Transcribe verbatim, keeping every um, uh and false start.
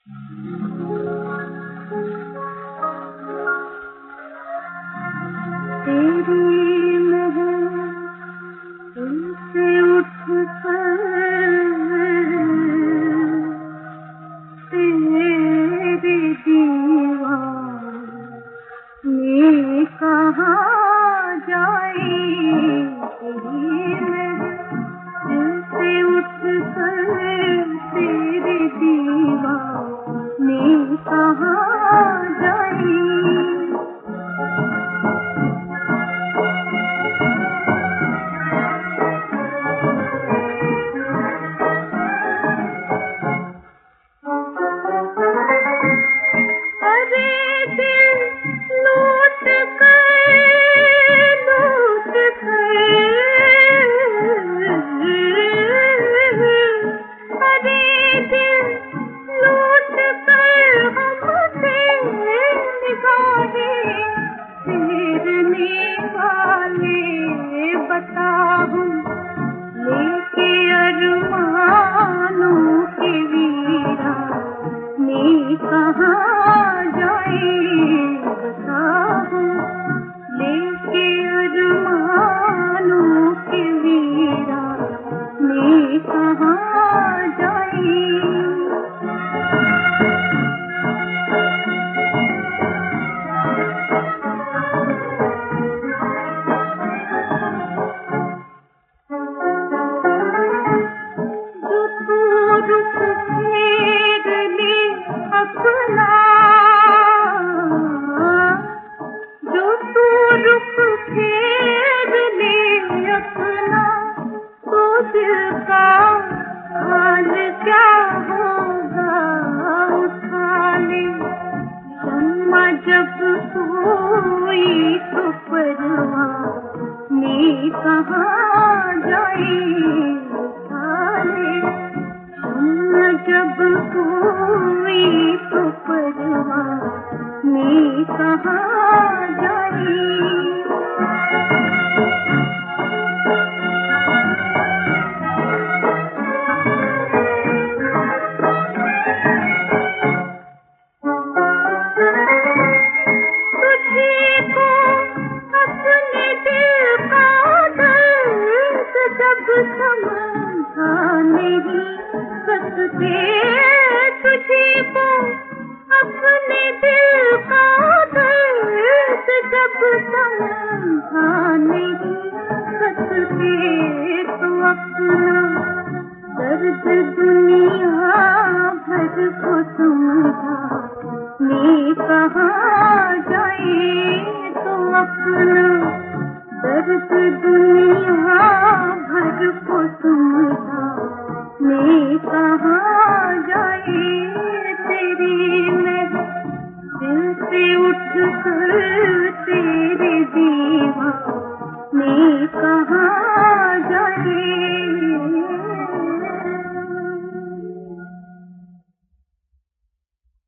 तेरी महक से उठकर तेरे दीवाने कहाँ जाए। तेरी महक से उठकर तेरे दीवाने कहाँ जाए। लेके अरमानों के वीराने कहाँ जाए। बताओ लेके अरमानों के वीराने कहाँ जाए। अपना जो तू रुख फेर ले अपना, तो दिल का हाल क्या होगा उठा ले। शम्मा जब कोई तो परवाने कहाँ जाए। उठा ले शम्मा जब कोई तो परवाने कहाँ जाए। तुझे को अपने दिल का दर्द जब समझा नहीं सकते। तुझे को अपने दिल का दर्द जब समझा नहीं सकते, तो अपना दर्द दुनिया भर को समझाने कहाँ जाए। तो अपना दर्द दुनिया भर को समझाने कहाँ जाए। तेरी महक दिल से उठकर तेरे दीवाने कहाँ